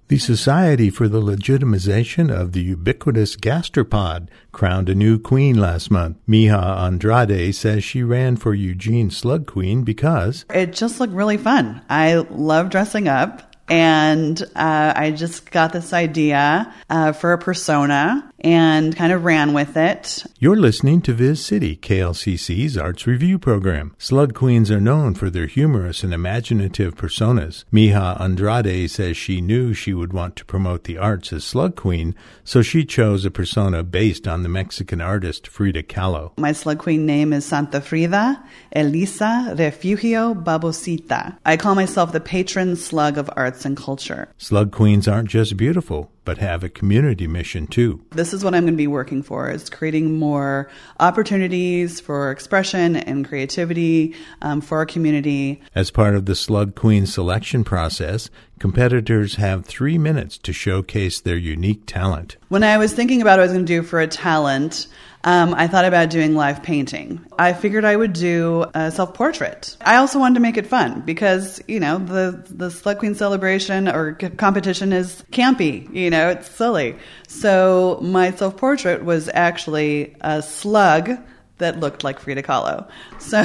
The Society for the Legitimization of the Ubiquitous Gastropod crowned a new queen last month. Mija Andrade says she ran for Eugene Slug Queen because it just looked really fun. I love dressing up. And I just got this idea for a persona and kind of ran with it. You're listening to Viz City, KLCC's Arts Review program. Slug Queens are known for their humorous and imaginative personas. Mija Andrade says she knew she would want to promote the arts as Slug Queen, so she chose a persona based on the Mexican artist Frida Kahlo. My Slug Queen name is Santa Frida Elisa Refugio Babosita. I call myself the patron slug of arts and culture. Slug Queens aren't just beautiful, but have a community mission too. This is what I'm going to be working for, is creating more opportunities for expression and creativity for our community. As part of the Slug Queen selection process, competitors have 3 minutes to showcase their unique talent. When I was thinking about what I was going to do for a talent, I thought about doing live painting. I figured I would do a self-portrait. I also wanted to make it fun because, the Slug Queen celebration or competition is campy, it's silly. So my self-portrait was actually a slug that looked like Frida Kahlo. So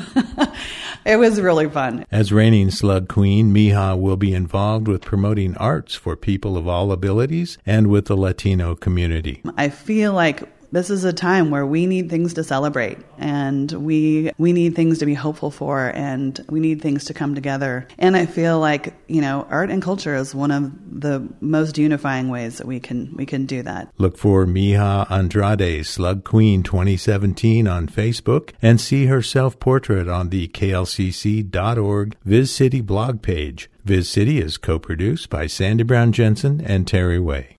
it was really fun. As reigning Slug Queen, Mija will be involved with promoting arts for people of all abilities and with the Latino community. I feel like this is a time where we need things to celebrate, and we need things to be hopeful for, and we need things to come together. And I feel like, art and culture is one of the most unifying ways that we can do that. Look for Mija Andrade Slug Queen 2017 on Facebook and see her self-portrait on the klcc.org Viz City blog page. Viz City is co-produced by Sandy Brown Jensen and Terry Way.